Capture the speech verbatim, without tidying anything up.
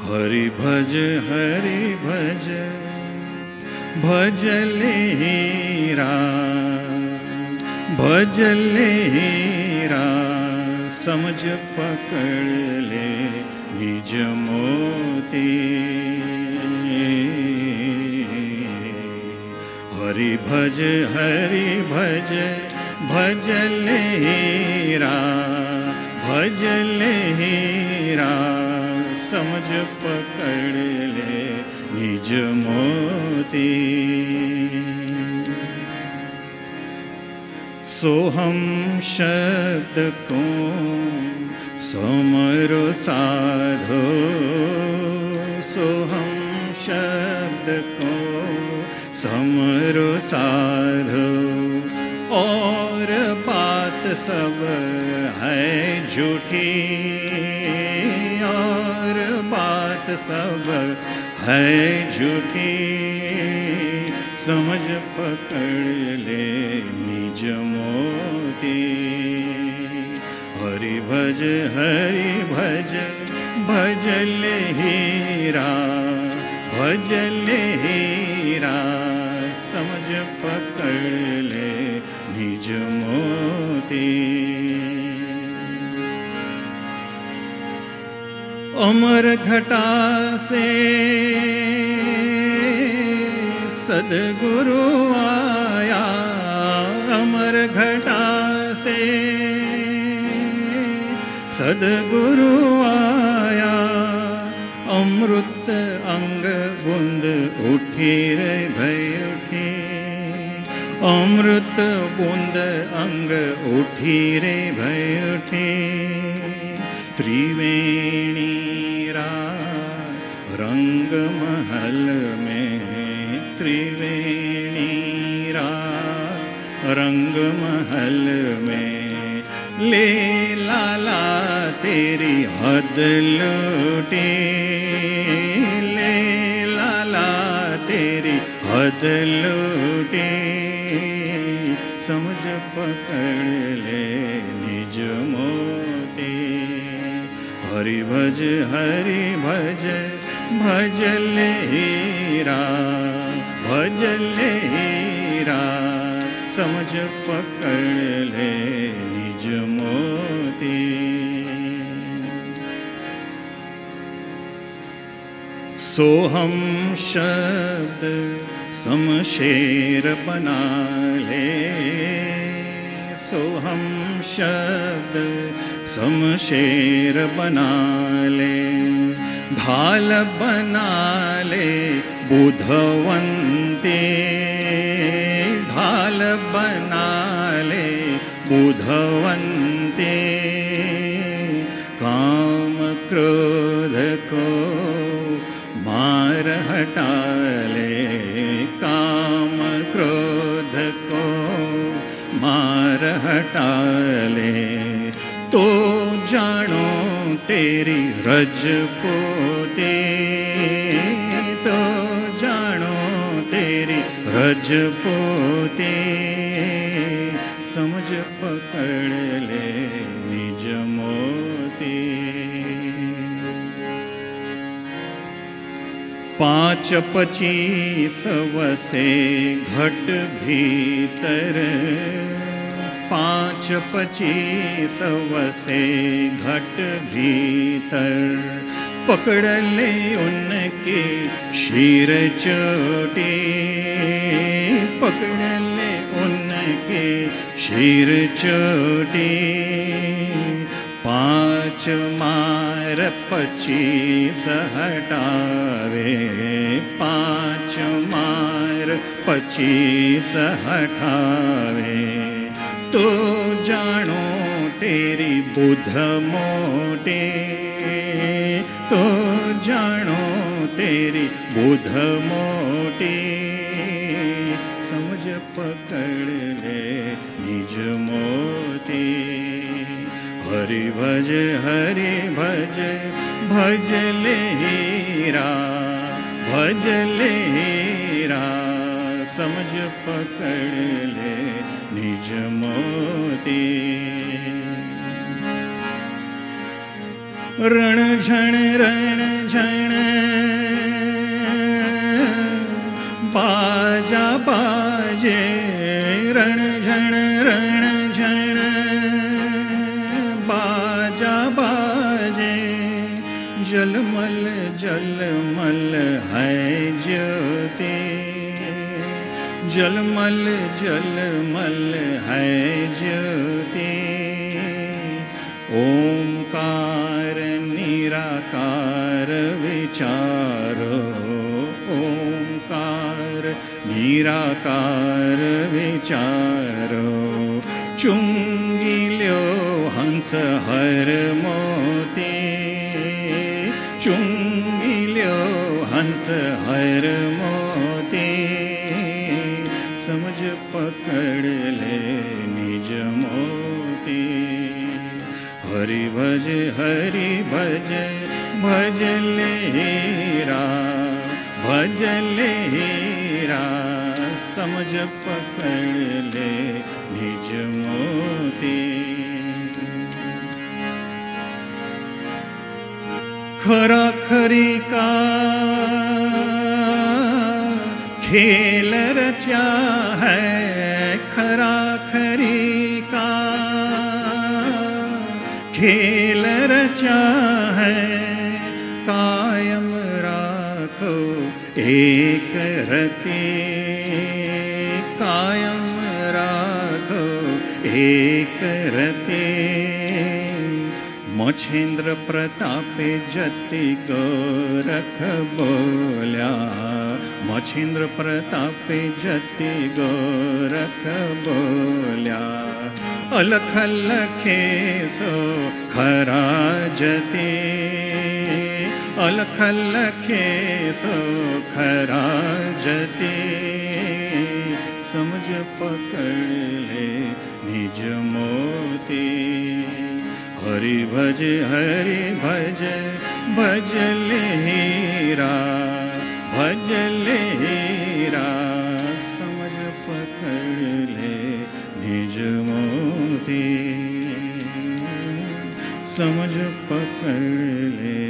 हरि भज हरि भज भजले हीरा भजले हीरा समझ पकड़ ले निज मोती। हरि भज हरि भज भजले हीरा भजले हीरा समझ पकड़ ले निज मोती। सोहम शब्द को समरो साधो सोहम शब्द को समरो साधो और बात सब है झूठी और बात सब है झूठी समझ पकड़ ले निज मोती। हरि भज हरि भज भजले हीरा भजले हीरा समझ पकड़ ले निज मोती। अमर घटा से सद्गुरु आया अमर घटा से सद्गुरु आया अमृत अंग बूंद उठी रे भय उठी अमृत बूंद अंग उठी रे भय उठी। त्रिवेणी रा रंग महल में त्रिवेणी रा रंग महल में ले लाला तेरी हद लूटी ले लाला तेरी हद लूटी समझ पकड़ ले निज मोती। हरि भज हरि भज भजले हीरा भजले हीरा समझ पकड़ ले निज मोती। सोहम शब्द समशेर बना ले सोहम शब्द समशेर बना ले ढाल बना ले बुधवंती ढाल बना ले बुधवंती। काम क्रोध को मार हटा ले काम क्रोध को मार हटा ले तो जानो तेरी रजपूती तो जानो तेरी रजपूती समझ पकड़ ले निज मोती। पाँच पचीस वसे घट भीतर पाँच पचीस वसे घट भीतर पकड़ ले उनके शीर चोटी पकड़ ले उनके शीर चोटी। पाँच मार पचीस हटावे पाँच मार पचीस हटावे तो जानो तेरी बुध मोटी तो जानो तेरी बुध मोटी समझ पकड़ ले निज मोती। हरि भज हरि भज भजले हीरा भजले हीरा समझ पकड़ ले निज मोती। रण झण रण झण जलमल है ज्योति, जलमल जलमल है ज्योति। ओंकार निराकार विचारो, ओंकार निराकार विचारो। चुंगी ल्यो हंस हर मोती, चुंगी ल्यो हंस हर मोती। समझ पकड़ ले निज मोती। हरि भज हरि भज भज लेरा, भज लेरा। समझ पकड़ ले निज मोती। खरा खरी का खेल रचा है, खरा खरी का खेल रचा है। कायम राखो एक रति, कायम राखो एक रति। मछेंद्र प्रतापे जति गोरख बोल्या, मछेंद्र प्रतापे जति गोरख बोल्या। अलख लखे सो खरा जति, अलख लखे सो खरा जति। समझ पकड़ ले निज मोती। हरि भज हरि भज भज लेरा, भज लेरा। समझ पकड़ ले निज मोती, समझ पकड़ ले